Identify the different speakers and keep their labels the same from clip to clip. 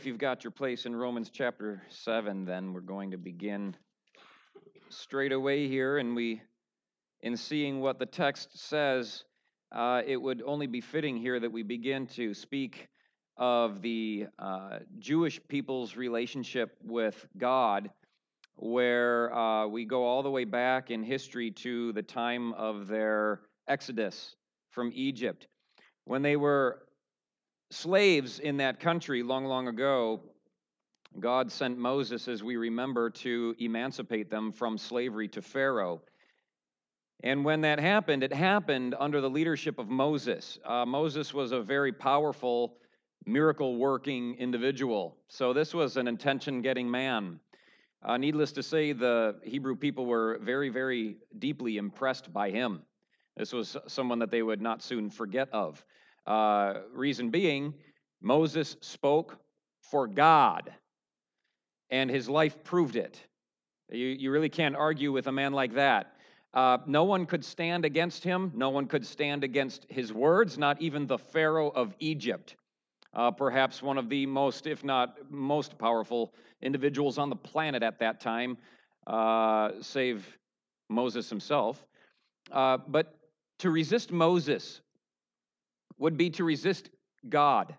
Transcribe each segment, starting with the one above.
Speaker 1: If you've got your place in Romans chapter 7, then we're going to begin straight away here. In seeing what the text says, it would only be fitting here that we begin to speak of the Jewish people's relationship with God, where we go all the way back in history to the time of their exodus from Egypt. When they were slaves in that country long, long ago, God sent Moses, as we remember, to emancipate them from slavery to Pharaoh. And when that happened, it happened under the leadership of Moses. Moses was a very powerful, miracle-working individual. So this was an attention-getting man. Needless to say, the Hebrew people were very, very deeply impressed by him. This was someone that they would not soon forget of. Reason being, Moses spoke for God, and his life proved it. You really can't argue with a man like that. No one could stand against him. No one could stand against his words, not even the Pharaoh of Egypt, perhaps one of the most, if not most powerful individuals on the planet at that time, save Moses himself. But to resist Moses would be to resist God.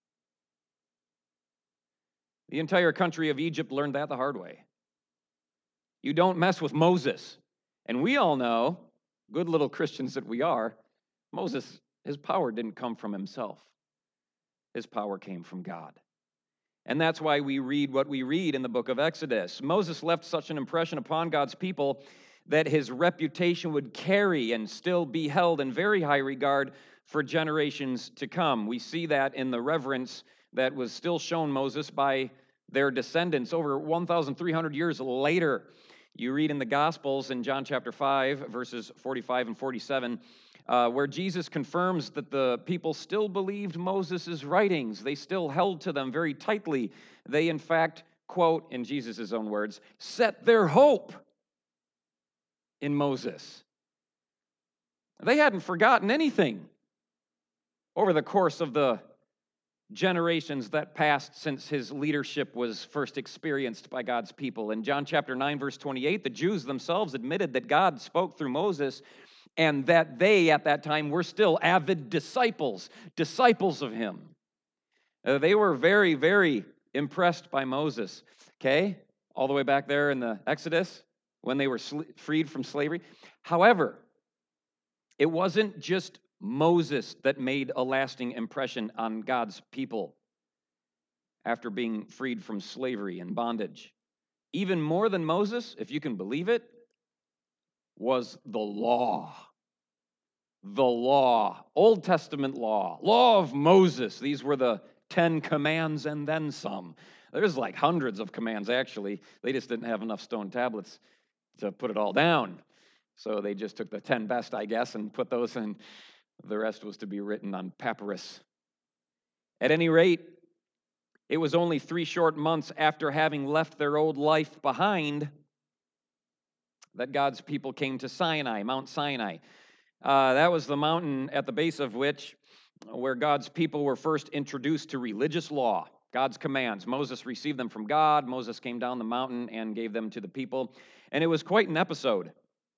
Speaker 1: The entire country of Egypt learned that the hard way. You don't mess with Moses. And we all know, good little Christians that we are, Moses, his power didn't come from himself. His power came from God. And that's why we read what we read in the book of Exodus. Moses left such an impression upon God's people that his reputation would carry and still be held in very high regard for generations to come. We see that in the reverence that was still shown Moses by their descendants over 1,300 years later. You read in the Gospels in John chapter 5, verses 45 and 47, where Jesus confirms that the people still believed Moses' writings. They still held to them very tightly. They, in fact, quote, in Jesus' own words, set their hope in Moses. They hadn't forgotten anything over the course of the generations that passed since his leadership was first experienced by God's people. In John chapter 9, verse 28, the Jews themselves admitted that God spoke through Moses and that they, at that time, were still avid disciples of him. They were very, very impressed by Moses, okay? All the way back there in the Exodus, when they were freed from slavery. However, it wasn't just Moses that made a lasting impression on God's people after being freed from slavery and bondage. Even more than Moses, if you can believe it, was the law. The law, Old Testament law of Moses. These were the 10 commands and then some. There's like hundreds of commands, actually. They just didn't have enough stone tablets to put it all down. So they just took the 10 best, I guess, and put those in. The rest was to be written on papyrus. At any rate, it was only 3 short months after having left their old life behind that God's people came to Sinai, Mount Sinai. That was the mountain at the base of where God's people were first introduced to religious law, God's commands. Moses received them from God. Moses came down the mountain and gave them to the people. And it was quite an episode.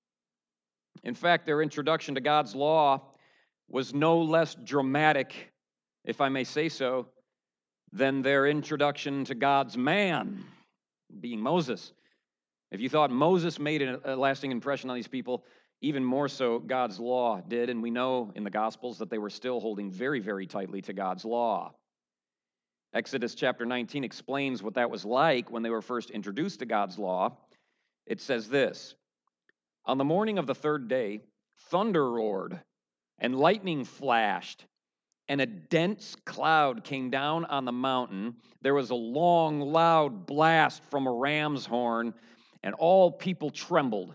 Speaker 1: In fact, their introduction to God's law was no less dramatic, if I may say so, than their introduction to God's man, being Moses. If you thought Moses made a lasting impression on these people, even more so God's law did, and we know in the Gospels that they were still holding very, very tightly to God's law. Exodus chapter 19 explains what that was like when they were first introduced to God's law. It says this, on the morning of the 3rd day, thunder roared, and lightning flashed, and a dense cloud came down on the mountain. There was a long, loud blast from a ram's horn, and all people trembled.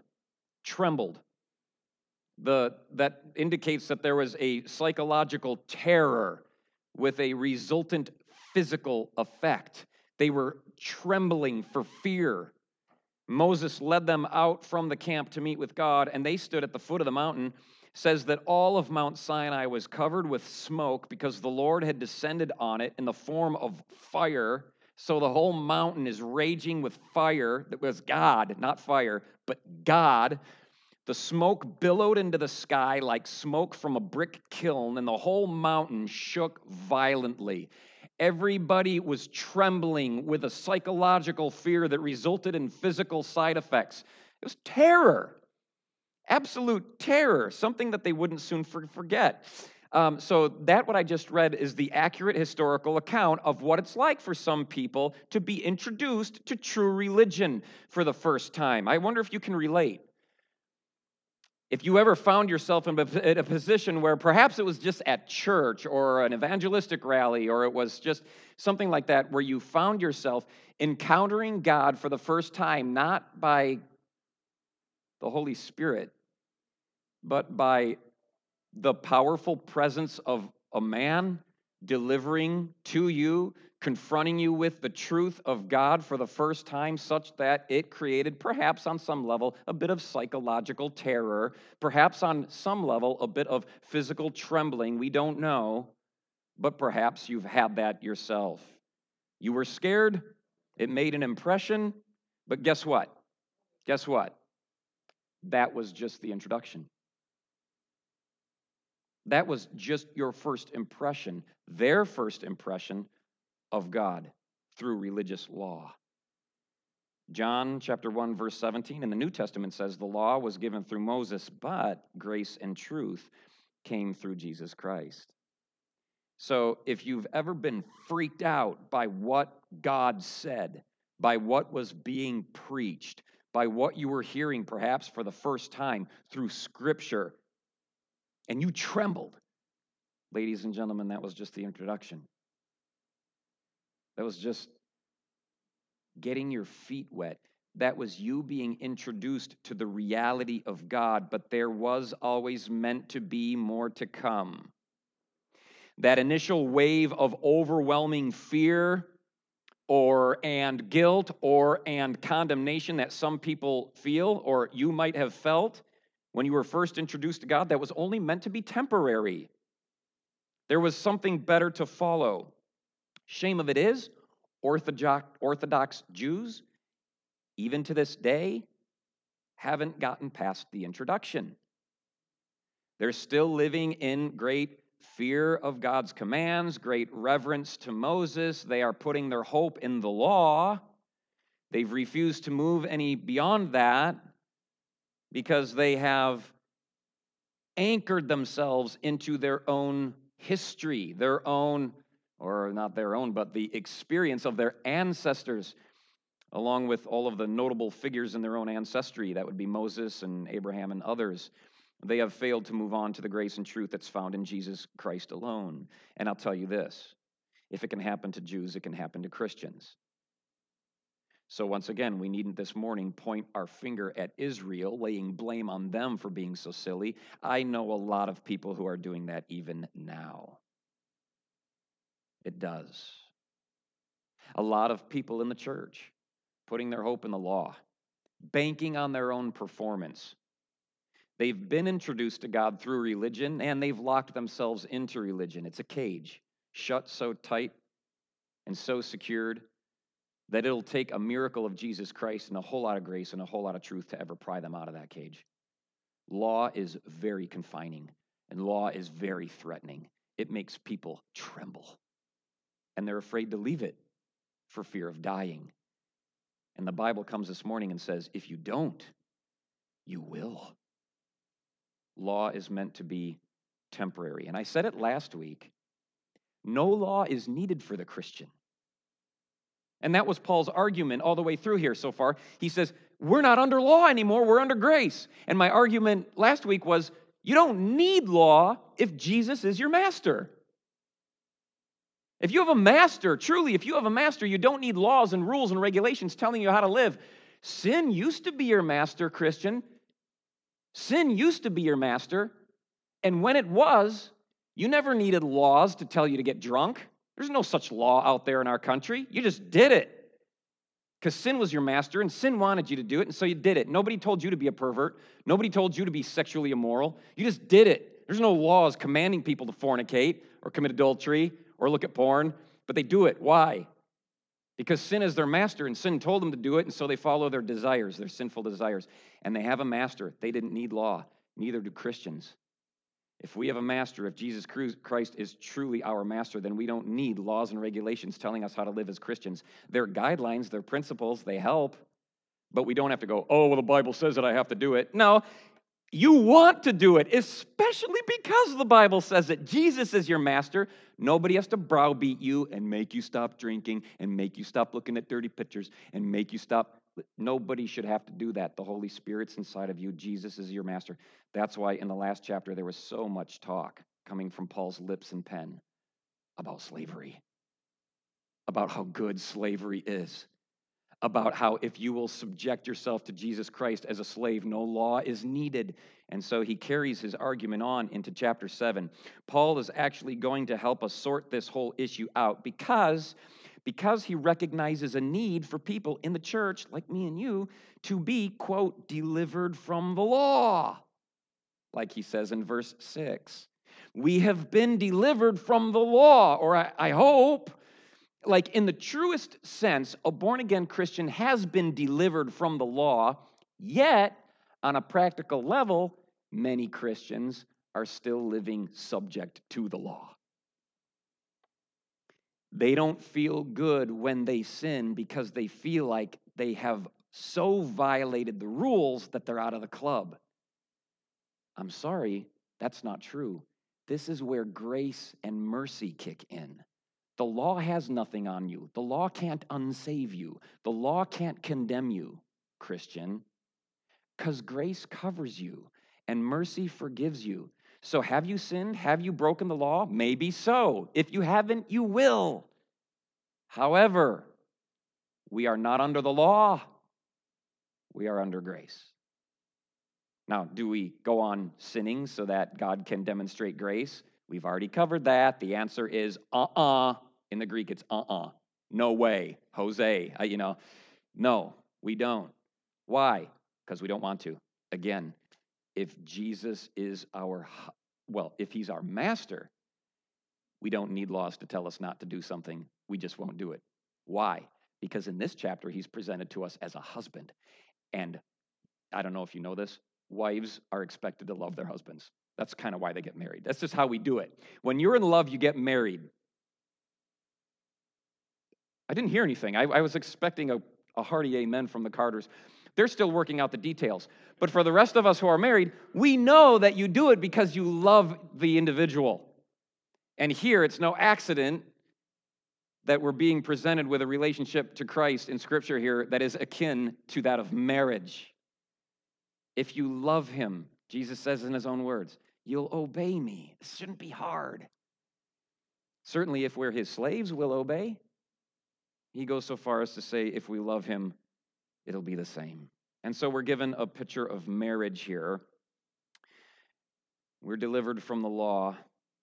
Speaker 1: That indicates that there was a psychological terror with a resultant physical effect. They were trembling for fear. Moses led them out from the camp to meet with God, and they stood at the foot of the mountain. Says that all of Mount Sinai was covered with smoke because the Lord had descended on it in the form of fire So the whole mountain is raging with fire. That was God, not fire, but God. The smoke billowed into the sky like smoke from a brick kiln, and the whole mountain shook violently. Everybody was trembling with a psychological fear that resulted in physical side effects. It was terror, absolute terror, something that they wouldn't soon forget. So that what I just read is the accurate historical account of what it's like for some people to be introduced to true religion for the first time. I wonder if you can relate. If you ever found yourself in a position where perhaps it was just at church or an evangelistic rally, or it was just something like that, where you found yourself encountering God for the first time, not by the Holy Spirit, but by the powerful presence of a man delivering to you, confronting you with the truth of God for the first time, such that it created, perhaps on some level, a bit of psychological terror, perhaps on some level, a bit of physical trembling. We don't know, but perhaps you've had that yourself. You were scared, it made an impression, but guess what? Guess what? That was just the introduction. That was just your first impression, their first impression of God through religious law. John chapter 1, verse 17 in the New Testament says, the law was given through Moses, but grace and truth came through Jesus Christ. So if you've ever been freaked out by what God said, by what was being preached, by what you were hearing perhaps for the first time through Scripture, and you trembled, ladies and gentlemen, that was just the introduction. That was just getting your feet wet. That was you being introduced to the reality of God, but there was always meant to be more to come. That initial wave of overwhelming fear and guilt and condemnation that some people feel or you might have felt when you were first introduced to God, that was only meant to be temporary. There was something better to follow. Shame of it is, Orthodox Jews, even to this day, haven't gotten past the introduction. They're still living in great fear of God's commands, great reverence to Moses. They are putting their hope in the law. They've refused to move any beyond that because they have anchored themselves into their own history, their own, or not their own, but the experience of their ancestors, along with all of the notable figures in their own ancestry. That would be Moses and Abraham and others. They have failed to move on to the grace and truth that's found in Jesus Christ alone. And I'll tell you this, if it can happen to Jews, it can happen to Christians. So once again, we needn't this morning point our finger at Israel, laying blame on them for being so silly. I know a lot of people who are doing that even now. It does. A lot of people in the church putting their hope in the law, banking on their own performance. They've been introduced to God through religion, and they've locked themselves into religion. It's a cage, shut so tight and so secured that it'll take a miracle of Jesus Christ and a whole lot of grace and a whole lot of truth to ever pry them out of that cage. Law is very confining, and law is very threatening. It makes people tremble, and they're afraid to leave it for fear of dying. And the Bible comes this morning and says, if you don't, you will. Law is meant to be temporary. And I said it last week, no law is needed for the Christian. And that was Paul's argument all the way through here so far. He says, we're not under law anymore, we're under grace. And my argument last week was, you don't need law if Jesus is your master. If you have a master, truly, if you have a master, you don't need laws and rules and regulations telling you how to live. Sin used to be your master, Christian. Sin used to be your master. And when it was, you never needed laws to tell you to get drunk. There's no such law out there in our country. You just did it. Because sin was your master, and sin wanted you to do it, and so you did it. Nobody told you to be a pervert. Nobody told you to be sexually immoral. You just did it. There's no laws commanding people to fornicate or commit adultery or look at porn, but they do it. Why? because sin is their master, and sin told them to do it, and so they follow their desires, their sinful desires. And they have a master. They didn't need law. Neither do Christians. If we have a master, if Jesus Christ is truly our master, then we don't need laws and regulations telling us how to live as Christians. They're guidelines, they're principles, they help, but we don't have to go, oh, well, the Bible says that I have to do it. No, you want to do it, especially because the Bible says that Jesus is your master. Nobody has to browbeat you and make you stop drinking and make you stop looking at dirty pictures and make you stop. Nobody should have to do that. The Holy Spirit's inside of you. Jesus is your master. That's why in the last chapter there was so much talk coming from Paul's lips and pen about slavery, about how good slavery is, about how if you will subject yourself to Jesus Christ as a slave, no law is needed. And so he carries his argument on into chapter 7. Paul is actually going to help us sort this whole issue out because he recognizes a need for people in the church, like me and you, to be, quote, delivered from the law, like he says in verse 6. We have been delivered from the law, or I hope. Like in the truest sense, a born-again Christian has been delivered from the law, yet on a practical level, many Christians are still living subject to the law. They don't feel good when they sin because they feel like they have so violated the rules that they're out of the club. I'm sorry, that's not true. This is where grace and mercy kick in. The law has nothing on you. The law can't unsave you. The law can't condemn you, Christian, because grace covers you and mercy forgives you. So have you sinned? Have you broken the law? Maybe so. If you haven't, you will. However, we are not under the law. We are under grace. Now, do we go on sinning so that God can demonstrate grace? We've already covered that. The answer is In the Greek, it's no way, Jose, No, we don't. Why? Because we don't want to. Again, if Jesus is if he's our master, we don't need laws to tell us not to do something. We just won't do it. Why? Because in this chapter, he's presented to us as a husband. And I don't know if you know this, wives are expected to love their husbands. That's kind of why they get married. That's just how we do it. When you're in love, you get married. I didn't hear anything. I was expecting a hearty amen from the Carters. They're still working out the details. But for the rest of us who are married, we know that you do it because you love the individual. And here, it's no accident that we're being presented with a relationship to Christ in Scripture here that is akin to that of marriage. If you love him, Jesus says in his own words, you'll obey me. This shouldn't be hard. Certainly, if we're his slaves, we'll obey. He goes so far as to say, if we love him, it'll be the same. And so we're given a picture of marriage here. We're delivered from the law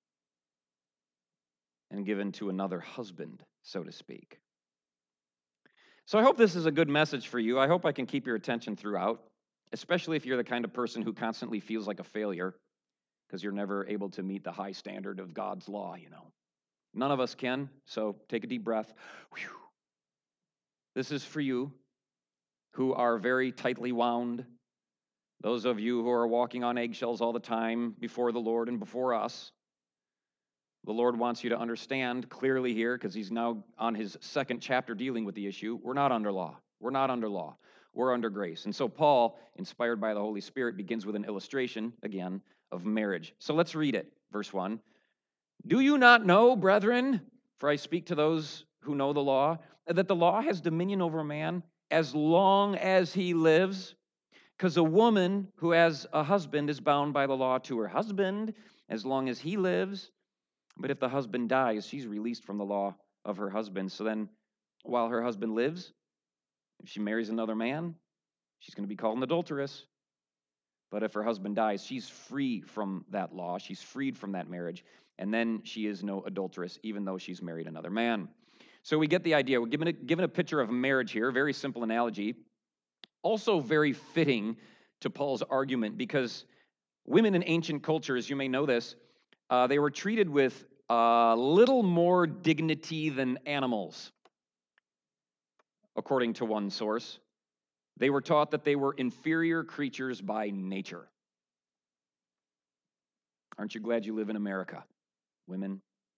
Speaker 1: and given to another husband, so to speak. So I hope this is a good message for you. I hope I can keep your attention throughout, especially if you're the kind of person who constantly feels like a failure because you're never able to meet the high standard of God's law, None of us can, so take a deep breath. Whew. This is for you who are very tightly wound, those of you who are walking on eggshells all the time before the Lord and before us. The Lord wants you to understand clearly here, because he's now on his second chapter dealing with the issue. We're not under law. We're not under law. We're under grace. And so Paul, inspired by the Holy Spirit, begins with an illustration, again, of marriage. So let's read it. Verse 1. Do you not know, brethren, for I speak to those who know the law, that the law has dominion over a man as long as he lives? Because a woman who has a husband is bound by the law to her husband as long as he lives. But if the husband dies, she's released from the law of her husband. So then, while her husband lives, if she marries another man, she's going to be called an adulteress. But if her husband dies, she's free from that law. She's freed from that marriage. And then she is no adulteress, even though she's married another man. So we get the idea. We're given a picture of marriage here, very simple analogy. Also very fitting to Paul's argument, because women in ancient cultures, you may know this, they were treated with a little more dignity than animals. according to one source. They were taught that they were inferior creatures by nature. Aren't you glad you live in America, women?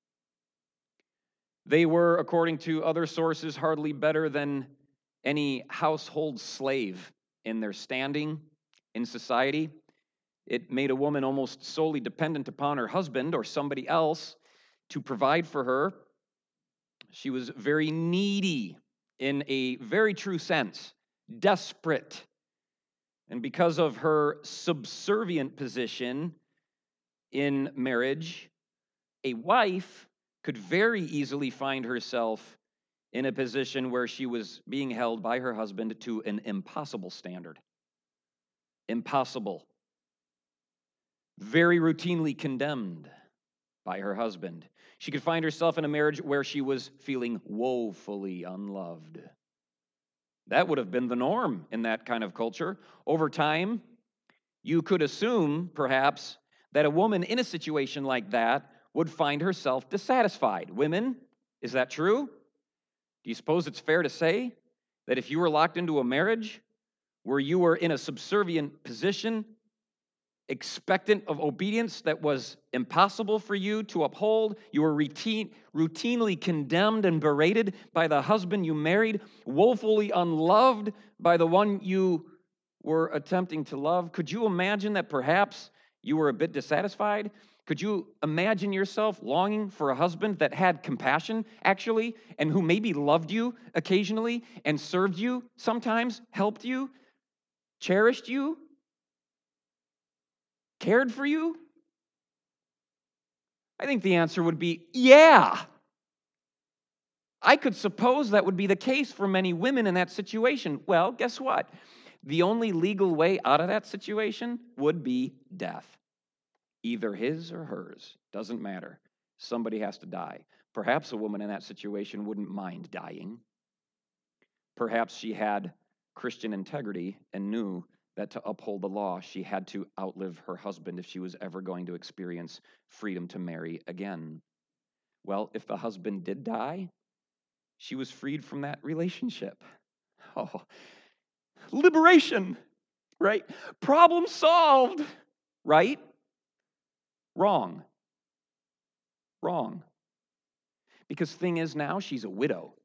Speaker 1: They were, according to other sources, hardly better than any household slave in their standing in society. It made a woman almost solely dependent upon her husband or somebody else to provide for her. She was very needy in a very true sense, desperate. And because of her subservient position in marriage, a wife could very easily find herself in a position where she was being held by her husband to an impossible standard. Impossible. Very routinely condemned by her husband. She could find herself in a marriage where she was feeling woefully unloved. That would have been the norm in that kind of culture. Over time, you could assume, perhaps, that a woman in a situation like that would find herself dissatisfied. Women, is that true? Do you suppose it's fair to say that if you were locked into a marriage where you were in a subservient position, expectant of obedience that was impossible for you to uphold, you were routinely condemned and berated by the husband you married, woefully unloved by the one you were attempting to love? Could you imagine that perhaps you were a bit dissatisfied? Could you imagine yourself longing for a husband that had compassion, actually, and who maybe loved you occasionally and served you sometimes, helped you, cherished you, cared for you? I think the answer would be, yeah. I could suppose that would be the case for many women in that situation. Well, guess what? The only legal way out of that situation would be death. Either his or hers, doesn't matter. Somebody has to die. Perhaps a woman in that situation wouldn't mind dying. Perhaps she had Christian integrity and knew that to uphold the law, she had to outlive her husband if she was ever going to experience freedom to marry again. Well, if the husband did die, she was freed from that relationship. Oh, liberation, right? Problem solved, right? Wrong. Wrong. Because thing is now, she's a widow.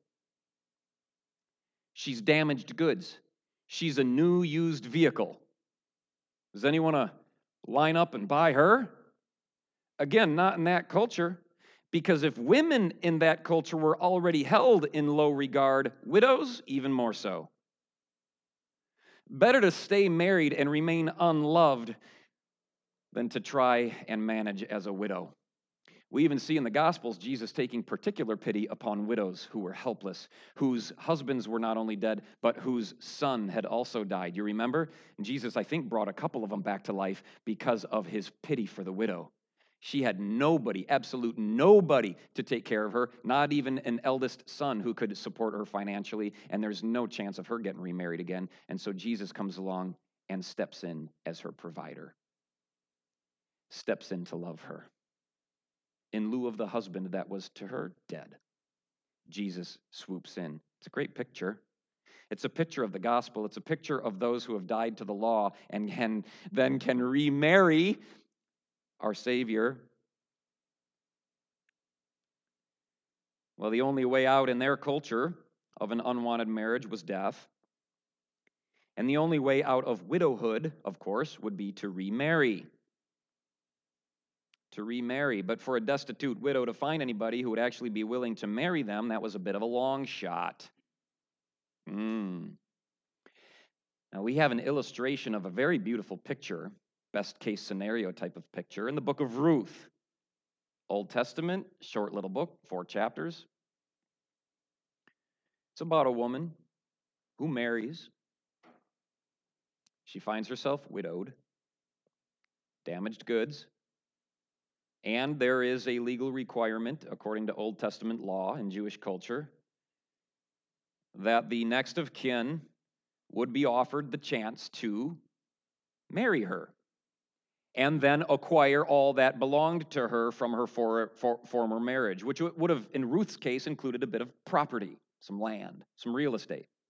Speaker 1: She's damaged goods. She's a new used vehicle. Does anyone want to line up and buy her? Again, not in that culture. Because if women in that culture were already held in low regard, widows, even more so. Better to stay married and remain unloved than to try and manage as a widow. We even see in the Gospels Jesus taking particular pity upon widows who were helpless, whose husbands were not only dead, but whose son had also died. You remember? And Jesus, I think, brought a couple of them back to life because of his pity for the widow. She had nobody, absolute nobody, to take care of her, not even an eldest son who could support her financially, and there's no chance of her getting remarried again. And so Jesus comes along and steps in as her provider, steps in to love her. In lieu of the husband that was to her dead, Jesus swoops in. It's a great picture. It's a picture of the gospel. It's a picture of those who have died to the law and then can remarry our Savior. Well, the only way out in their culture of an unwanted marriage was death. And the only way out of widowhood, of course, would be to remarry. To remarry. But for a destitute widow to find anybody who would actually be willing to marry them, that was a bit of a long shot. Now, we have an illustration of a very beautiful picture, best case scenario type of picture, in the book of Ruth. Old Testament, short little book, 4 chapters. It's about a woman who marries. She finds herself widowed, damaged goods, and there is a legal requirement, according to Old Testament law and Jewish culture, that the next of kin would be offered the chance to marry her and then acquire all that belonged to her from her former marriage, which would have, in Ruth's case, included a bit of property, some land, some real estate.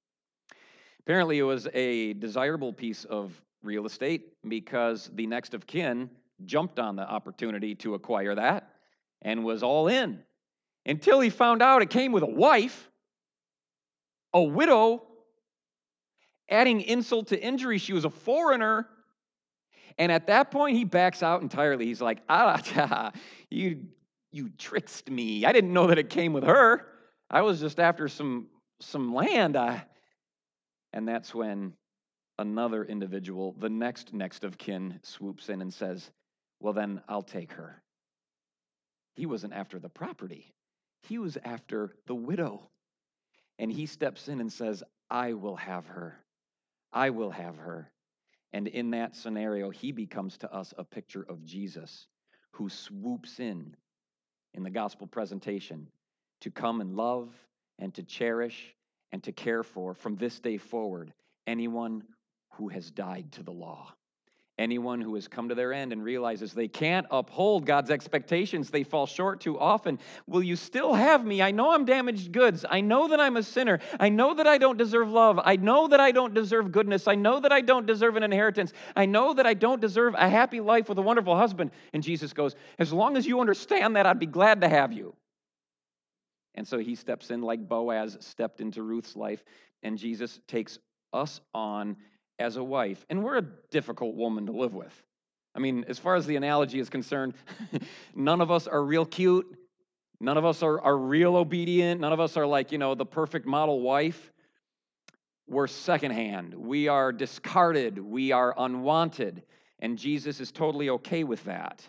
Speaker 1: Apparently, it was a desirable piece of real estate because the next of kin jumped on the opportunity to acquire that and was all in until he found out it came with a wife, a widow, adding insult to injury. She was a foreigner. And at that point, he backs out entirely. He's like, you tricked me. I didn't know that it came with her. I was just after some land. And that's when another individual, the next of kin, swoops in and says, well, then I'll take her. He wasn't after the property. He was after the widow. And he steps in and says, I will have her. I will have her. And in that scenario, he becomes to us a picture of Jesus, who swoops in the gospel presentation to come and love and to cherish and to care for, from this day forward, anyone who has died to the law. Anyone who has come to their end and realizes they can't uphold God's expectations, they fall short too often. Will you still have me? I know I'm damaged goods. I know that I'm a sinner. I know that I don't deserve love. I know that I don't deserve goodness. I know that I don't deserve an inheritance. I know that I don't deserve a happy life with a wonderful husband. And Jesus goes, as long as you understand that, I'd be glad to have you. And so he steps in like Boaz stepped into Ruth's life, and Jesus takes us on as a wife. And we're a difficult woman to live with. I mean, as far as the analogy is concerned, none of us are real cute. None of us are real obedient. None of us are like, the perfect model wife. We're secondhand. We are discarded. We are unwanted. And Jesus is totally okay with that.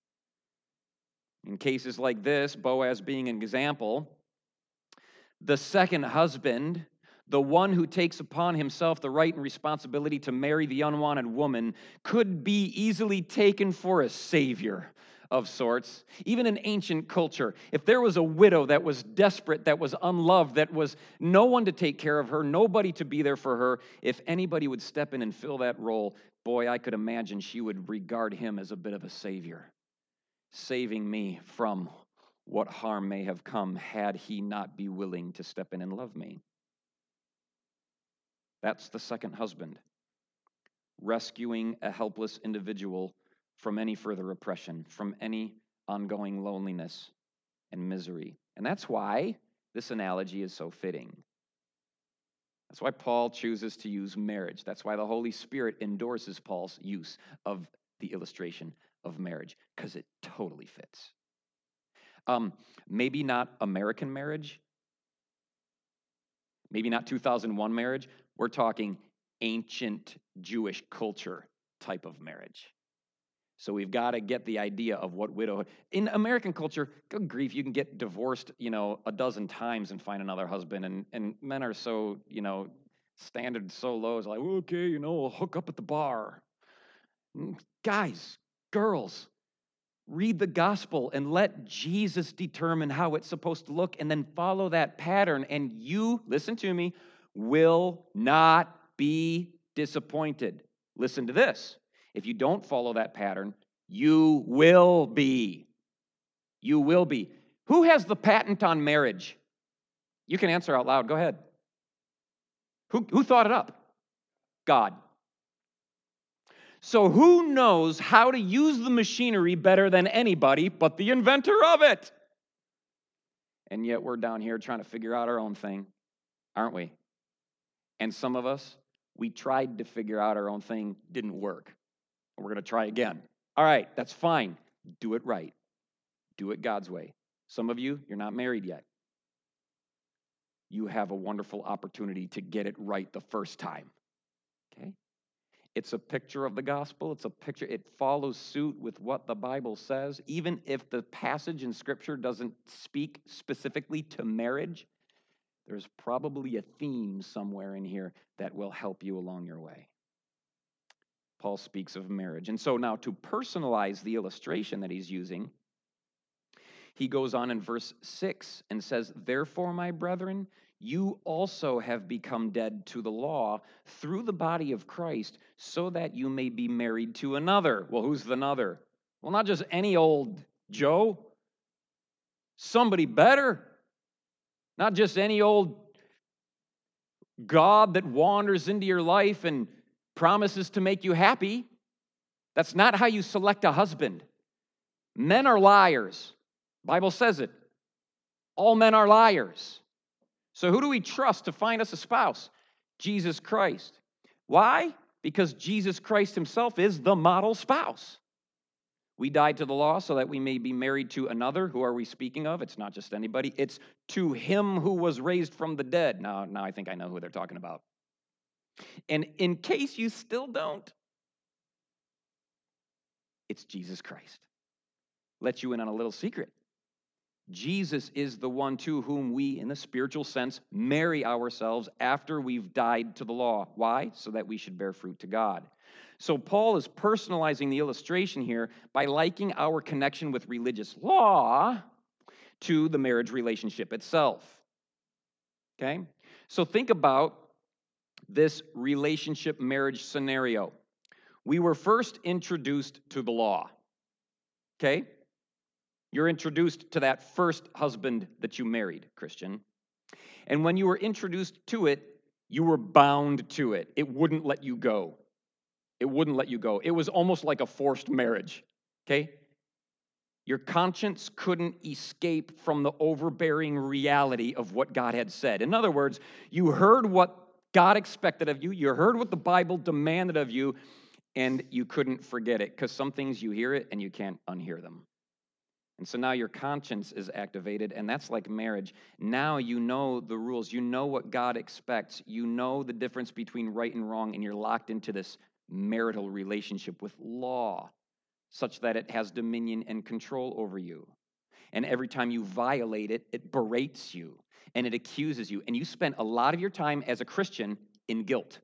Speaker 1: In cases like this, Boaz being an example, the second husband, the one who takes upon himself the right and responsibility to marry the unwanted woman, could be easily taken for a savior of sorts. Even in ancient culture, if there was a widow that was desperate, that was unloved, that was no one to take care of her, nobody to be there for her, if anybody would step in and fill that role, boy, I could imagine she would regard him as a bit of a savior, saving me from what harm may have come had he not be willing to step in and love me. That's the second husband, rescuing a helpless individual from any further oppression, from any ongoing loneliness and misery. And that's why this analogy is so fitting. That's why Paul chooses to use marriage. That's why the Holy Spirit endorses Paul's use of the illustration of marriage, because it totally fits. Maybe not American marriage, maybe not 2001 marriage. We're talking ancient Jewish culture type of marriage. So we've got to get the idea of what widowhood. In American culture, good grief, you can get divorced, a dozen times and find another husband. And men are so, standard so low. It's like, okay, we'll hook up at the bar. Guys, girls, read the gospel and let Jesus determine how it's supposed to look, and then follow that pattern. And you, listen to me, will not be disappointed. Listen to this. If you don't follow that pattern, you will be. You will be. Who has the patent on marriage? You can answer out loud. Go ahead. Who thought it up? God. So who knows how to use the machinery better than anybody but the inventor of it? And yet we're down here trying to figure out our own thing, aren't we? And some of us, we tried to figure out our own thing, didn't work. We're going to try again. All right, that's fine. Do it right. Do it God's way. Some of you, you're not married yet. You have a wonderful opportunity to get it right the first time. Okay? It's a picture of the gospel. It's a picture. It follows suit with what the Bible says. Even if the passage in Scripture doesn't speak specifically to marriage, there's probably a theme somewhere in here that will help you along your way. Paul speaks of marriage. And so now to personalize the illustration that he's using, he goes on in verse 6 and says, "Therefore, my brethren, you also have become dead to the law through the body of Christ, so that you may be married to another." Well, who's the another? Well, not just any old Joe. Somebody better. Not just any old God that wanders into your life and promises to make you happy. That's not how you select a husband. Men are liars. The Bible says it. All men are liars. So who do we trust to find us a spouse? Jesus Christ. Why? Because Jesus Christ himself is the model spouse. We died to the law so that we may be married to another. Who are we speaking of? It's not just anybody. It's to him who was raised from the dead. Now I think I know who they're talking about. And in case you still don't, it's Jesus Christ. Let you in on a little secret. Jesus is the one to whom we, in the spiritual sense, marry ourselves after we've died to the law. Why? So that we should bear fruit to God. So Paul is personalizing the illustration here by likening our connection with religious law to the marriage relationship itself. Okay? So think about this relationship marriage scenario. We were first introduced to the law. Okay? You're introduced to that first husband that you married, Christian. And when you were introduced to it, you were bound to it. It wouldn't let you go. It wouldn't let you go. It was almost like a forced marriage, okay? Your conscience couldn't escape from the overbearing reality of what God had said. In other words, you heard what God expected of you, you heard what the Bible demanded of you, and you couldn't forget it, because some things you hear it and you can't unhear them. And so now your conscience is activated, and that's like marriage. Now you know the rules. You know what God expects. You know the difference between right and wrong, and you're locked into this marital relationship with law, such that it has dominion and control over you. And every time you violate it, it berates you, and it accuses you. And you spend a lot of your time as a Christian in guilt.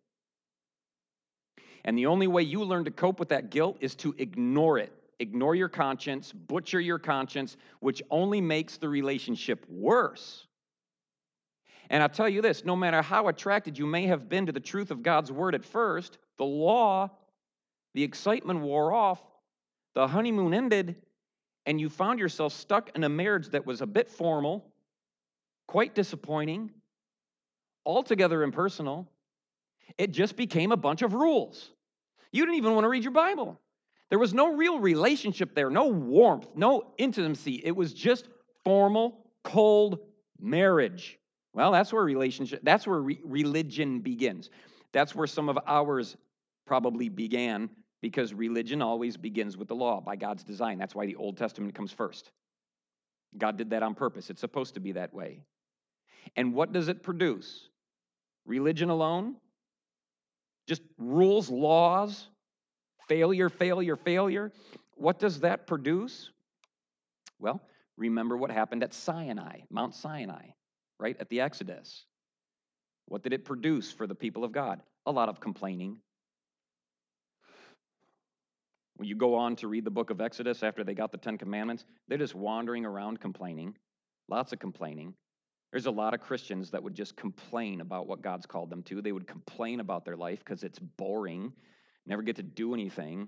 Speaker 1: And the only way you learn to cope with that guilt is to ignore it. Ignore your conscience, butcher your conscience, which only makes the relationship worse. And I'll tell you this, no matter how attracted you may have been to the truth of God's word at first, the law, the excitement wore off, the honeymoon ended, and you found yourself stuck in a marriage that was a bit formal, quite disappointing, altogether impersonal. It just became a bunch of rules. You didn't even want to read your Bible. There was no real relationship there, no warmth, no intimacy. It was just formal, cold marriage. Well, that's where religion begins. That's where some of ours probably began, because religion always begins with the law by God's design. That's why the Old Testament comes first. God did that on purpose. It's supposed to be that way. And what does it produce? Religion alone? Just rules, laws, failure, failure, failure. What does that produce? Well, remember what happened at Sinai, Mount Sinai, right at the Exodus. What did it produce for the people of God? A lot of complaining. When you go on to read the book of Exodus after they got the 10 Commandments, they're just wandering around complaining, lots of complaining. There's a lot of Christians that would just complain about what God's called them to. They would complain about their life because it's boring, never get to do anything.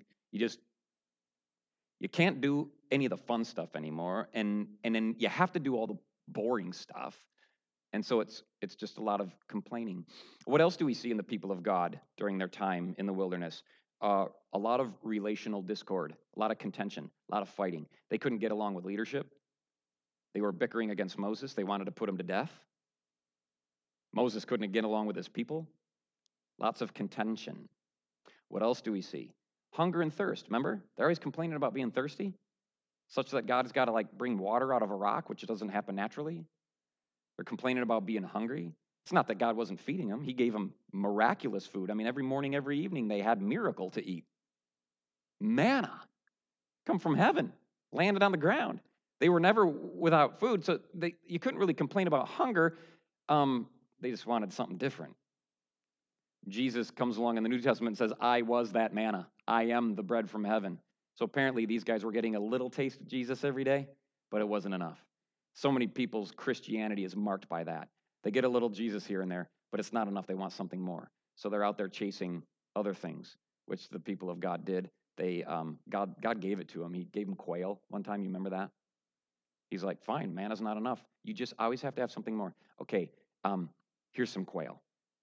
Speaker 1: You can't do any of the fun stuff anymore, and then you have to do all the boring stuff. And so it's just a lot of complaining. What else do we see in the people of God during their time in the wilderness? A lot of relational discord, a lot of contention, a lot of fighting. They couldn't get along with leadership. They were bickering against Moses. They wanted to put him to death. Moses couldn't get along with his people. Lots of contention. What else do we see? Hunger and thirst. Remember? They're always complaining about being thirsty, such that God has got to bring water out of a rock, which doesn't happen naturally. They're complaining about being hungry. It's not that God wasn't feeding them. He gave them miraculous food. I mean, every morning, every evening, they had miracle to eat. Manna, come from heaven, landed on the ground. They were never without food, so you couldn't really complain about hunger. They just wanted something different. Jesus comes along in the New Testament and says, I was that manna. I am the bread from heaven. So apparently these guys were getting a little taste of Jesus every day, but it wasn't enough. So many people's Christianity is marked by that. They get a little Jesus here and there, but it's not enough. They want something more. So they're out there chasing other things, which the people of God did. God gave it to them. He gave them quail one time. You remember that? He's like, fine, manna's not enough. You just always have to have something more. Okay, here's some quail.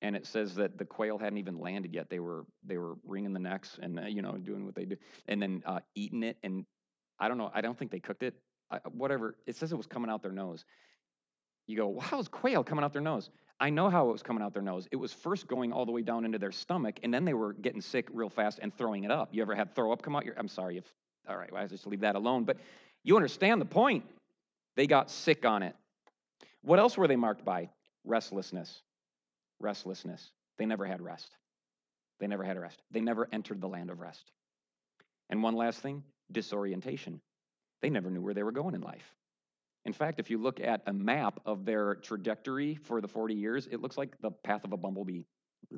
Speaker 1: and it says that the quail hadn't even landed yet. They were wringing the necks and doing what they do, and then eating it. And I don't know. I don't think they cooked it. Whatever. It says it was coming out their nose. You go, well, how's quail coming out their nose? I know how it was coming out their nose. It was first going all the way down into their stomach, and then they were getting sick real fast and throwing it up. You ever had throw up come out your? I'm sorry if. All right, well, I just leave that alone. But you understand the point. They got sick on it. What else were they marked by? Restlessness. Restlessness. They never had rest. They never had rest. They never entered the land of rest. And one last thing, disorientation. They never knew where they were going in life. In fact, if you look at a map of their trajectory for the 40 years, it looks like the path of a bumblebee. They're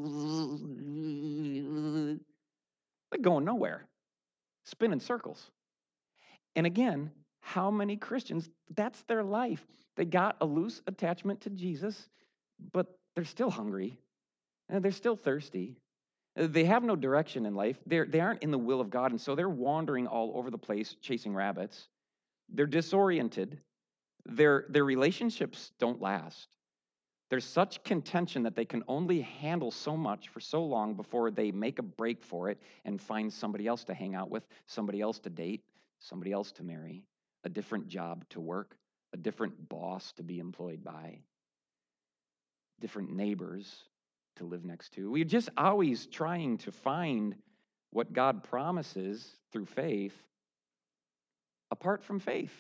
Speaker 1: going nowhere, spinning circles. And again, how many Christians, that's their life. They got a loose attachment to Jesus, but they're still hungry, and they're still thirsty. They have no direction in life. They aren't in the will of God, and so they're wandering all over the place chasing rabbits. They're disoriented. Their relationships don't last. There's such contention that they can only handle so much for so long before they make a break for it and find somebody else to hang out with, somebody else to date, somebody else to marry, a different job to work, a different boss to be employed by, different neighbors to live next to. We're just always trying to find what God promises through faith apart from faith.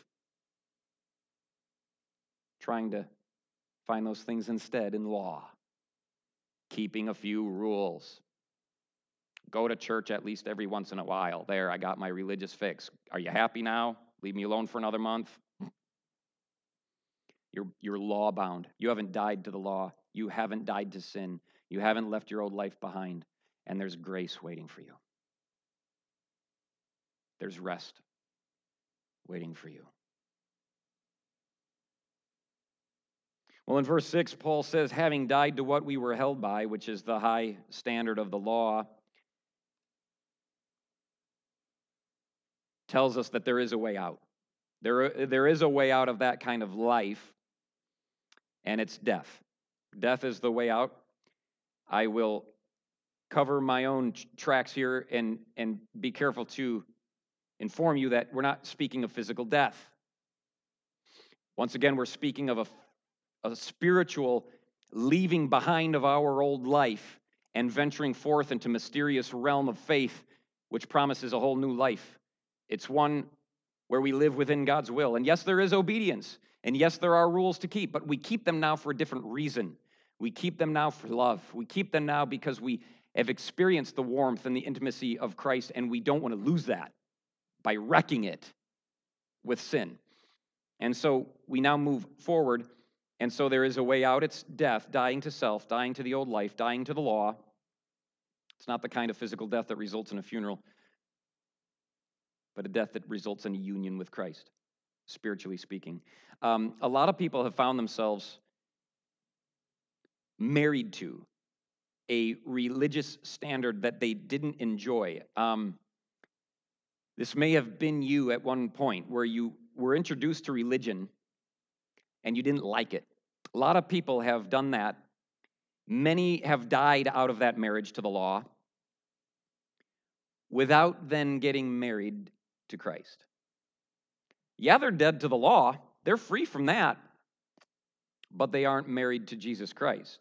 Speaker 1: Trying to find those things instead in law. Keeping a few rules. Go to church at least every once in a while. There, I got my religious fix. Are you happy now? Leave me alone for another month. You're law-bound. You haven't died to the law. You haven't died to sin. You haven't left your old life behind. And there's grace waiting for you. There's rest waiting for you. Well, in verse 6, Paul says, having died to what we were held by, which is the high standard of the law, tells us that there is a way out. There is a way out of that kind of life, and it's death. Death is the way out. I will cover my own tracks here and be careful to inform you that we're not speaking of physical death. Once again, we're speaking of a spiritual leaving behind of our old life and venturing forth into mysterious realm of faith, which promises a whole new life. It's one where we live within God's will. And yes, there is obedience. And yes, there are rules to keep, but we keep them now for a different reason. We keep them now for love. We keep them now because we have experienced the warmth and the intimacy of Christ, and we don't want to lose that by wrecking it with sin. And so we now move forward. And so there is a way out. It's death, dying to self, dying to the old life, dying to the law. It's not the kind of physical death that results in a funeral, but a death that results in a union with Christ, spiritually speaking. A lot of people have found themselves married to a religious standard that they didn't enjoy. This may have been you at one point where you were introduced to religion and you didn't like it. A lot of people have done that. Many have died out of that marriage to the law without then getting married to Christ. Yeah, they're dead to the law. They're free from that, but they aren't married to Jesus Christ.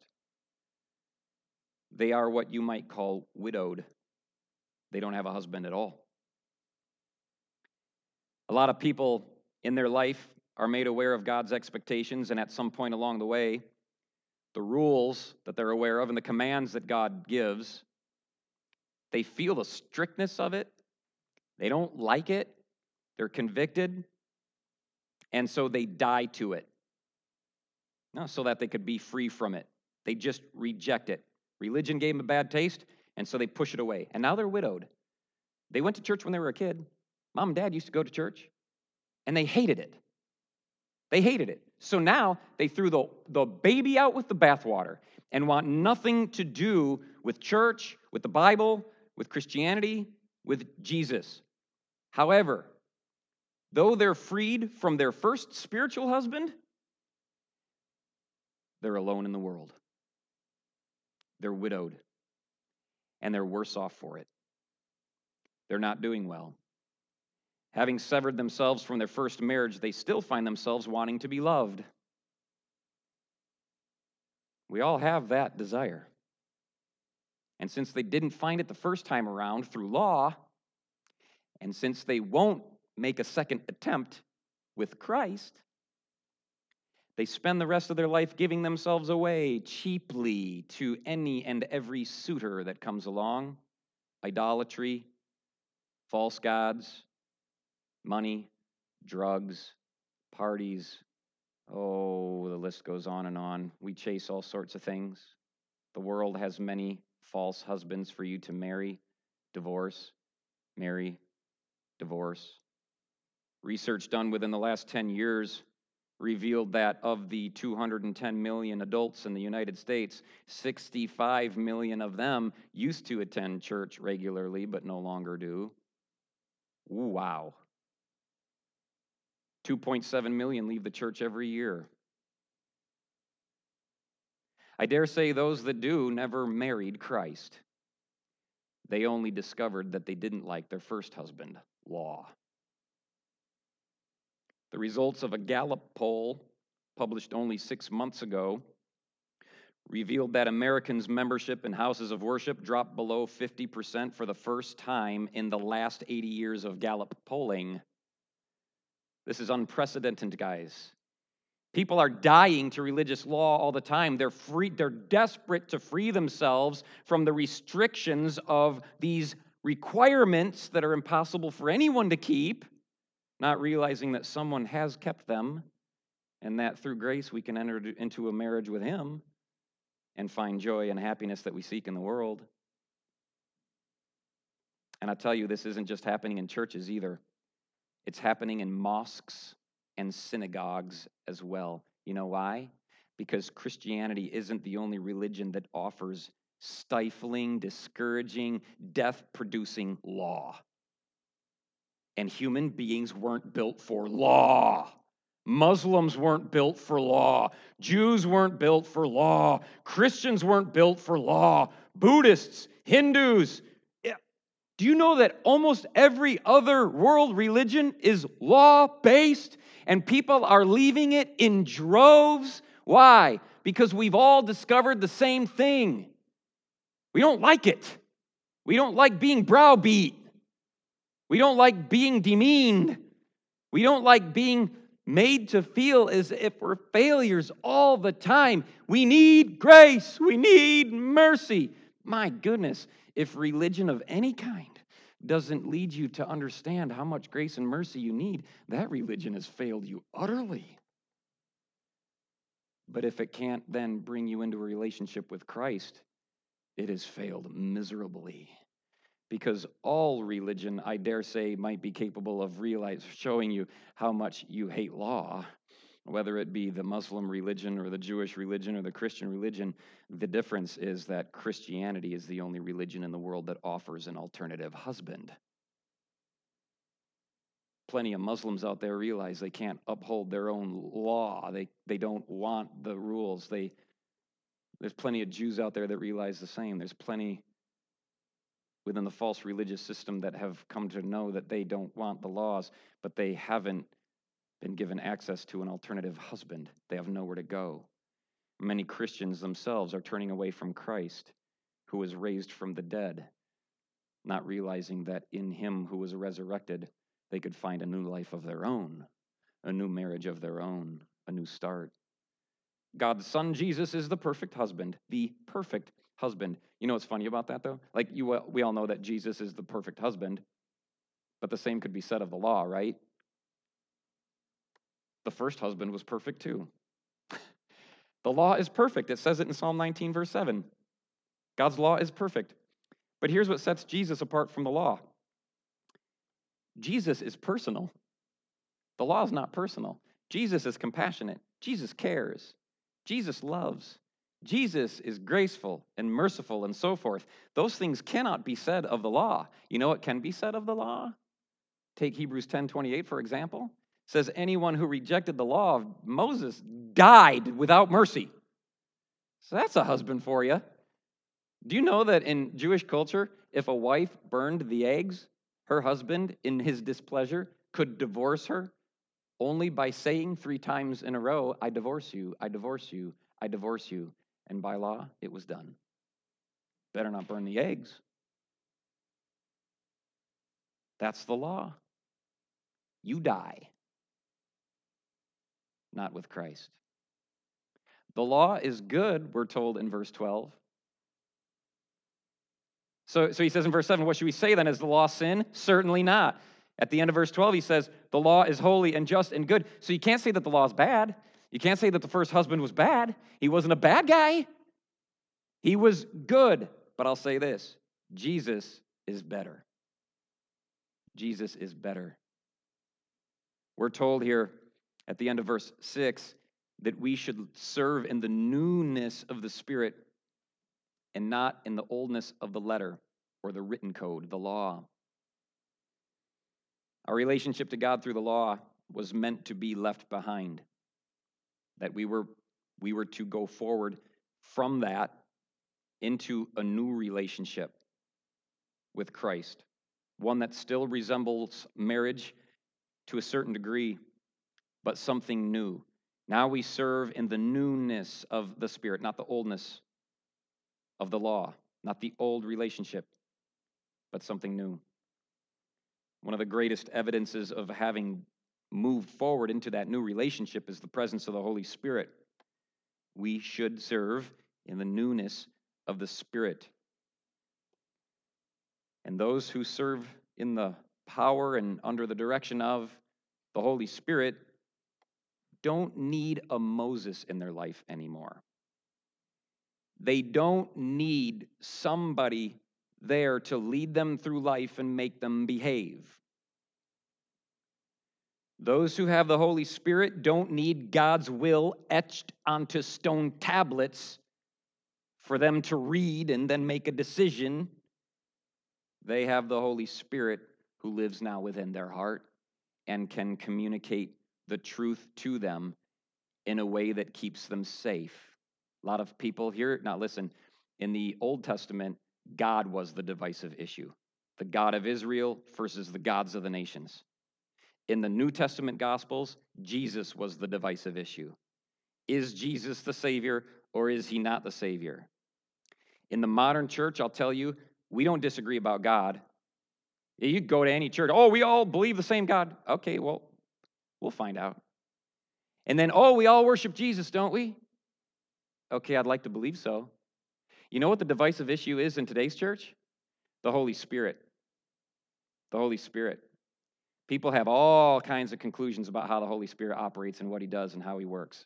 Speaker 1: They are what you might call widowed. They don't have a husband at all. A lot of people in their life are made aware of God's expectations, and at some point along the way, the rules that they're aware of and the commands that God gives, they feel the strictness of it. They don't like it. They're convicted, and so they die to it, so that they could be free from it. They just reject it. Religion gave them a bad taste, and so they push it away. And now they're widowed. They went to church when they were a kid. Mom and Dad used to go to church, and they hated it. They hated it. So now they threw the baby out with the bathwater and want nothing to do with church, with the Bible, with Christianity, with Jesus. However, though they're freed from their first spiritual husband, they're alone in the world. They're widowed, and they're worse off for it. They're not doing well. Having severed themselves from their first marriage, they still find themselves wanting to be loved. We all have that desire. And since they didn't find it the first time around through law, and since they won't make a second attempt with Christ, they spend the rest of their life giving themselves away cheaply to any and every suitor that comes along. Idolatry, false gods, money, drugs, parties. Oh, the list goes on and on. We chase all sorts of things. The world has many false husbands for you to marry, divorce, marry, divorce. Research done within the last 10 years revealed that of the 210 million adults in the United States, 65 million of them used to attend church regularly but no longer do. Wow. 2.7 million leave the church every year. I dare say those that do never married Christ. They only discovered that they didn't like their first husband, law. The results of a Gallup poll published only 6 months ago revealed that Americans' membership in houses of worship dropped below 50% for the first time in the last 80 years of Gallup polling. This is unprecedented, guys. People are dying to religious law all the time. They're desperate to free themselves from the restrictions of these requirements that are impossible for anyone to keep, not realizing that someone has kept them, and that through grace we can enter into a marriage with Him and find joy and happiness that we seek in the world. And I tell you, this isn't just happening in churches either. It's happening in mosques and synagogues as well. You know why? Because Christianity isn't the only religion that offers stifling, discouraging, death-producing law. And human beings weren't built for law. Muslims weren't built for law. Jews weren't built for law. Christians weren't built for law. Buddhists, Hindus. Do you know that almost every other world religion is law-based? And people are leaving it in droves. Why? Because we've all discovered the same thing. We don't like it. We don't like being browbeat. We don't like being demeaned. We don't like being made to feel as if we're failures all the time. We need grace. We need mercy. My goodness, if religion of any kind doesn't lead you to understand how much grace and mercy you need, that religion has failed you utterly. But if it can't then bring you into a relationship with Christ, it has failed miserably. Because all religion, I dare say, might be capable of showing you how much you hate law, whether it be the Muslim religion or the Jewish religion or the Christian religion. The difference is that Christianity is the only religion in the world that offers an alternative husband. Plenty of Muslims out there realize they can't uphold their own law. They don't want the rules. There's plenty of Jews out there that realize the same. There's plenty within the false religious system that have come to know that they don't want the laws, but they haven't been given access to an alternative husband. They have nowhere to go. Many Christians themselves are turning away from Christ, who was raised from the dead, not realizing that in Him who was resurrected, they could find a new life of their own, a new marriage of their own, a new start. God's Son, Jesus, is the perfect husband, the perfect husband. You know what's funny about that, though? We all know that Jesus is the perfect husband, but the same could be said of the law, right? The first husband was perfect too. The law is perfect. It says it in Psalm 19, verse 7. God's law is perfect. But here's what sets Jesus apart from the law. Jesus is personal. The law is not personal. Jesus is compassionate. Jesus cares. Jesus loves. Jesus is graceful and merciful and so forth. Those things cannot be said of the law. You know what can be said of the law? Take Hebrews 10:28, for example. It says, anyone who rejected the law of Moses died without mercy. So that's a husband for you. Do you know that in Jewish culture, if a wife burned the eggs, her husband, in his displeasure, could divorce her only by saying 3 times in a row, I divorce you, I divorce you, I divorce you. And by law, it was done. Better not burn the eggs. That's the law. You die. Not with Christ. The law is good, we're told in verse 12. So he says in verse 7, what should we say then? Is the law sin? Certainly not. At the end of verse 12, he says, the law is holy and just and good. So you can't say that the law is bad. You can't say that the first husband was bad. He wasn't a bad guy. He was good. But I'll say this, Jesus is better. Jesus is better. We're told here at the end of verse 6 that we should serve in the newness of the Spirit and not in the oldness of the letter or the written code, the law. Our relationship to God through the law was meant to be left behind, that we were to go forward from that into a new relationship with Christ, one that still resembles marriage to a certain degree, but something new. Now we serve in the newness of the Spirit, not the oldness of the law, not the old relationship, but something new. One of the greatest evidences of having moved forward into that new relationship is the presence of the Holy Spirit. We should serve in the newness of the Spirit. And those who serve in the power and under the direction of the Holy Spirit don't need a Moses in their life anymore. They don't need somebody there to lead them through life and make them behave. Those who have the Holy Spirit don't need God's will etched onto stone tablets for them to read and then make a decision. They have the Holy Spirit who lives now within their heart and can communicate the truth to them in a way that keeps them safe. A lot of people here, now listen, in the Old Testament, God was the divisive issue. The God of Israel versus the gods of the nations. In the New Testament Gospels, Jesus was the divisive issue. Is Jesus the Savior or is he not the Savior? In the modern church, I'll tell you, we don't disagree about God. You go to any church, oh, we all believe the same God. Okay, well, we'll find out. And then, oh, we all worship Jesus, don't we? Okay, I'd like to believe so. You know what the divisive issue is in today's church? The Holy Spirit. The Holy Spirit. People have all kinds of conclusions about how the Holy Spirit operates and what he does and how he works.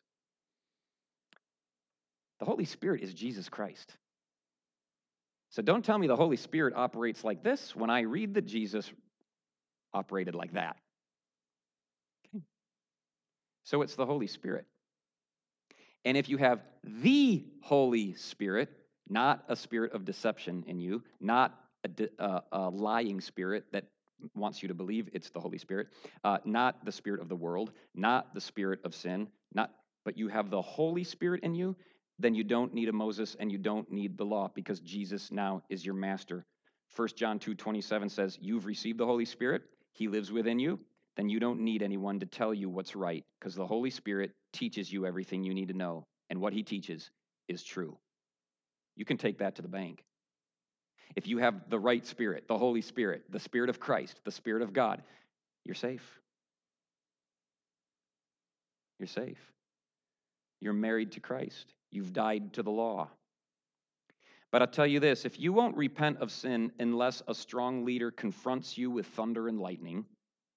Speaker 1: The Holy Spirit is Jesus Christ. So don't tell me the Holy Spirit operates like this when I read that Jesus operated like that. Okay. So it's the Holy Spirit. And if you have the Holy Spirit, not a spirit of deception in you, not a lying spirit that wants you to believe it's the Holy Spirit, not the spirit of the world, not the spirit of sin, but you have the Holy Spirit in you, then you don't need a Moses and you don't need the law because Jesus now is your master. 1 John 2:27 says, you've received the Holy Spirit, he lives within you, then you don't need anyone to tell you what's right because the Holy Spirit teaches you everything you need to know, and what he teaches is true. You can take that to the bank. If you have the right Spirit, the Holy Spirit, the Spirit of Christ, the Spirit of God, you're safe. You're safe. You're married to Christ. You've died to the law. But I'll tell you this, if you won't repent of sin unless a strong leader confronts you with thunder and lightning,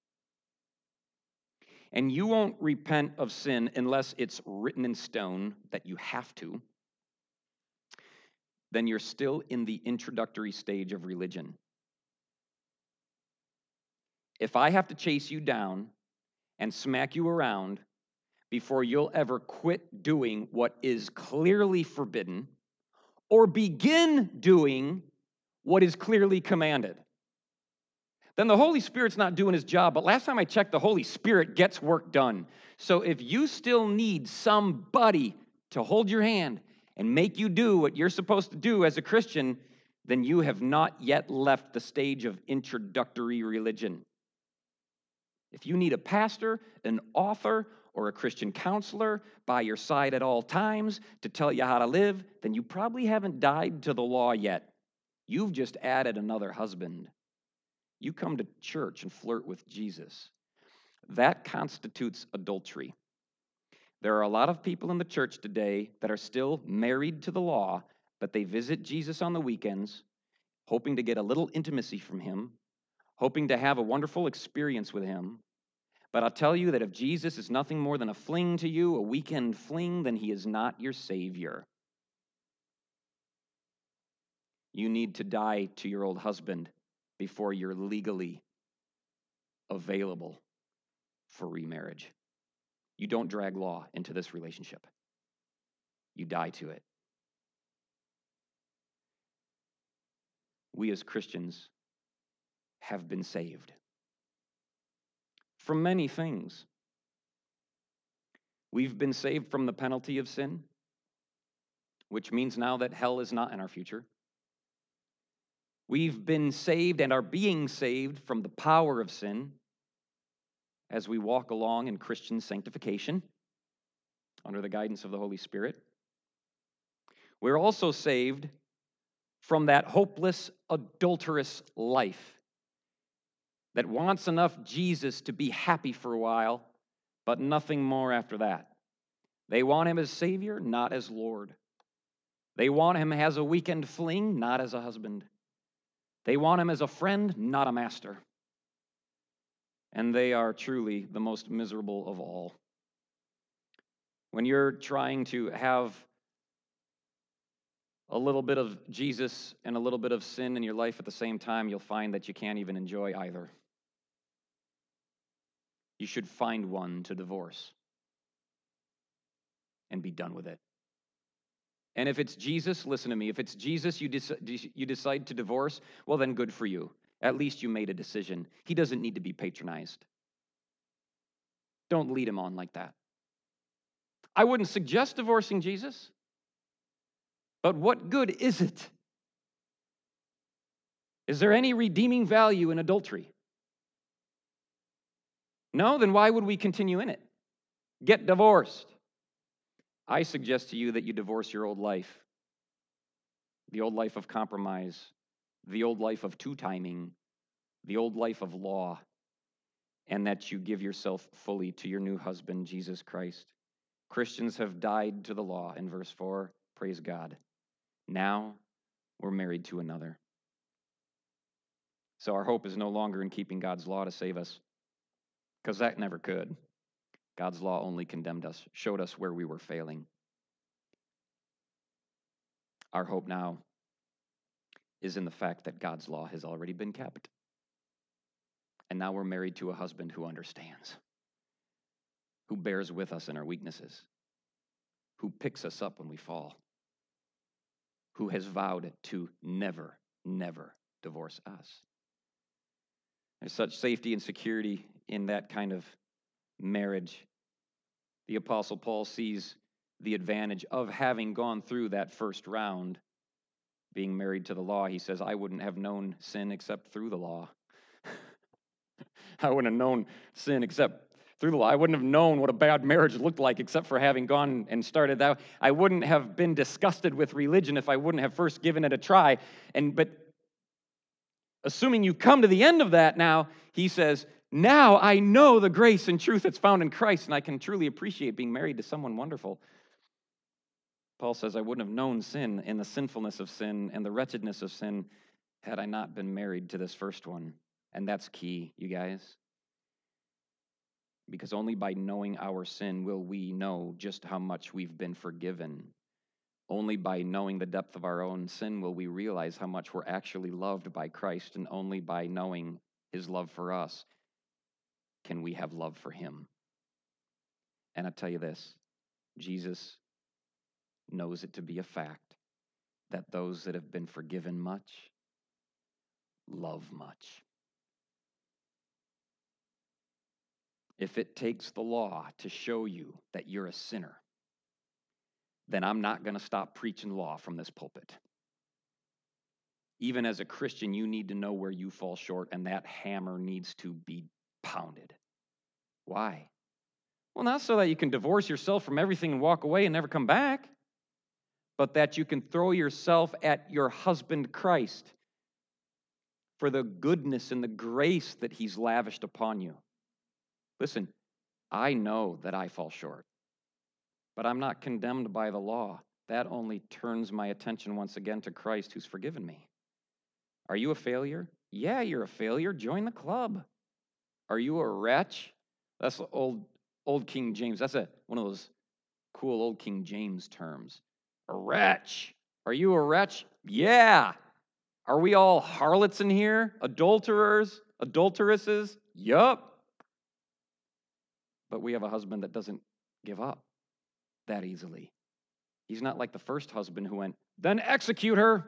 Speaker 1: and you won't repent of sin unless it's written in stone that you have to, then you're still in the introductory stage of religion. If I have to chase you down and smack you around before you'll ever quit doing what is clearly forbidden or begin doing what is clearly commanded, then the Holy Spirit's not doing his job. But last time I checked, the Holy Spirit gets work done. So if you still need somebody to hold your hand and make you do what you're supposed to do as a Christian, then you have not yet left the stage of introductory religion. If you need a pastor, an author, or a Christian counselor by your side at all times to tell you how to live, then you probably haven't died to the law yet. You've just added another husband. You come to church and flirt with Jesus. That constitutes adultery. There are a lot of people in the church today that are still married to the law, but they visit Jesus on the weekends, hoping to get a little intimacy from him, hoping to have a wonderful experience with him. But I'll tell you that if Jesus is nothing more than a fling to you, a weekend fling, then he is not your Savior. You need to die to your old husband before you're legally available for remarriage. You don't drag law into this relationship. You die to it. We as Christians have been saved from many things. We've been saved from the penalty of sin, which means now that hell is not in our future. We've been saved and are being saved from the power of sin as we walk along in Christian sanctification under the guidance of the Holy Spirit. We're also saved from that hopeless, adulterous life that wants enough Jesus to be happy for a while, but nothing more after that. They want him as Savior, not as Lord. They want him as a weekend fling, not as a husband. They want him as a friend, not a master. And they are truly the most miserable of all. When you're trying to have a little bit of Jesus and a little bit of sin in your life at the same time, you'll find that you can't even enjoy either. You should find one to divorce and be done with it. And if it's Jesus, listen to me, if it's Jesus you decide to divorce, well then good for you. At least you made a decision. He doesn't need to be patronized. Don't lead him on like that. I wouldn't suggest divorcing Jesus, but what good is it? Is there any redeeming value in adultery? No, then why would we continue in it? Get divorced. I suggest to you that you divorce your old life, the old life of compromise, the old life of two-timing, the old life of law, and that you give yourself fully to your new husband, Jesus Christ. Christians have died to the law in verse 4. Praise God. Now we're married to another. So our hope is no longer in keeping God's law to save us, because that never could. God's law only condemned us, showed us where we were failing. Our hope now is in the fact that God's law has already been kept. And now we're married to a husband who understands, who bears with us in our weaknesses, who picks us up when we fall, who has vowed to never, never divorce us. There's such safety and security in that kind of marriage. The Apostle Paul sees the advantage of having gone through that first round, being married to the law. He says, I wouldn't have known sin except through the law. I wouldn't have known sin except through the law. I wouldn't have known what a bad marriage looked like except for having gone and started that. I wouldn't have been disgusted with religion if I wouldn't have first given it a try. But assuming you come to the end of that now, he says, now I know the grace and truth that's found in Christ, and I can truly appreciate being married to someone wonderful. Paul says, I wouldn't have known sin and the sinfulness of sin and the wretchedness of sin had I not been married to this first one. And that's key, you guys. Because only by knowing our sin will we know just how much we've been forgiven. Only by knowing the depth of our own sin will we realize how much we're actually loved by Christ, and only by knowing his love for us can we have love for him. And I tell you this, Jesus knows it to be a fact that those that have been forgiven much love much. If it takes the law to show you that you're a sinner, then I'm not going to stop preaching law from this pulpit. Even as a Christian, you need to know where you fall short, and that hammer needs to be pounded. Why? Well, not so that you can divorce yourself from everything and walk away and never come back, but that you can throw yourself at your husband Christ for the goodness and the grace that he's lavished upon you. Listen, I know that I fall short, but I'm not condemned by the law. That only turns my attention once again to Christ who's forgiven me. Are you a failure? Yeah, you're a failure. Join the club. Are you a wretch? That's old King James. That's one of those cool old King James terms. A wretch. Are you a wretch? Yeah. Are we all harlots in here? Adulterers? Adulteresses? Yup. But we have a husband that doesn't give up that easily. He's not like the first husband who went, then execute her.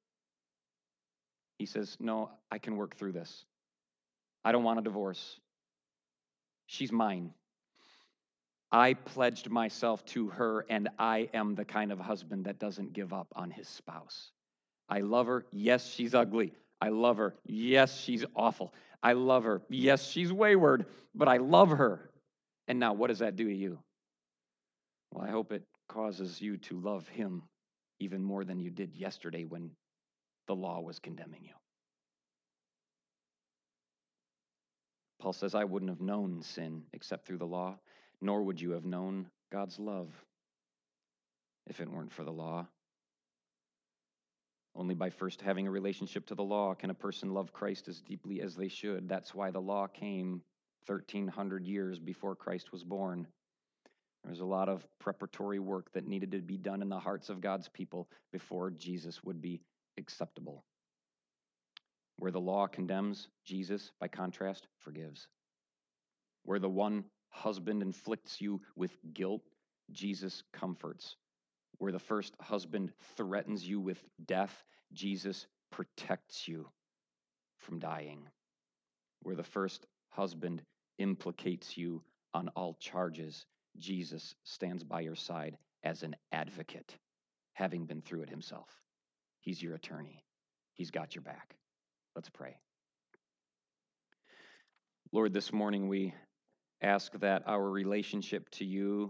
Speaker 1: He says, no, I can work through this. I don't want a divorce. She's mine. I pledged myself to her, and I am the kind of husband that doesn't give up on his spouse. I love her. Yes, she's ugly. I love her. Yes, she's awful. I love her. Yes, she's wayward, but I love her. And now, what does that do to you? Well, I hope it causes you to love him even more than you did yesterday when the law was condemning you. Paul says, I wouldn't have known sin except through the law, nor would you have known God's love if it weren't for the law. Only by first having a relationship to the law can a person love Christ as deeply as they should. That's why the law came 1,300 years before Christ was born. There was a lot of preparatory work that needed to be done in the hearts of God's people before Jesus would be acceptable. Where the law condemns, Jesus, by contrast, forgives. Where the one husband inflicts you with guilt, Jesus comforts. Where the first husband threatens you with death, Jesus protects you from dying. Where the first husband implicates you on all charges, Jesus stands by your side as an advocate, having been through it himself. He's your attorney. He's got your back. Let's pray. Lord, this morning we ask that our relationship to you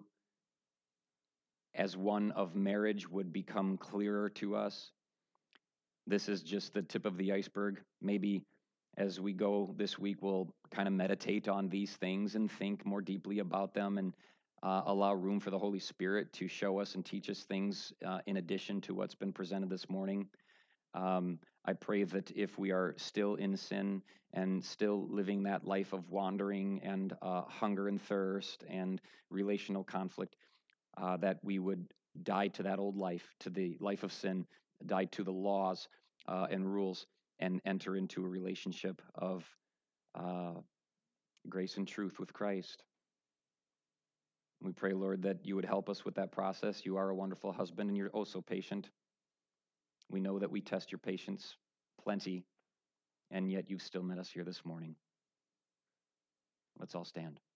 Speaker 1: as one of marriage would become clearer to us. This is just the tip of the iceberg. Maybe as we go this week, we'll kind of meditate on these things and think more deeply about them and allow room for the Holy Spirit to show us and teach us things in addition to what's been presented this morning. I pray that if we are still in sin and still living that life of wandering and hunger and thirst and relational conflict, that we would die to that old life, to the life of sin, die to the laws and rules, and enter into a relationship of grace and truth with Christ. We pray, Lord, that you would help us with that process. You are a wonderful husband, and you're oh so patient. We know that we test your patience plenty, and yet you've still met us here this morning. Let's all stand.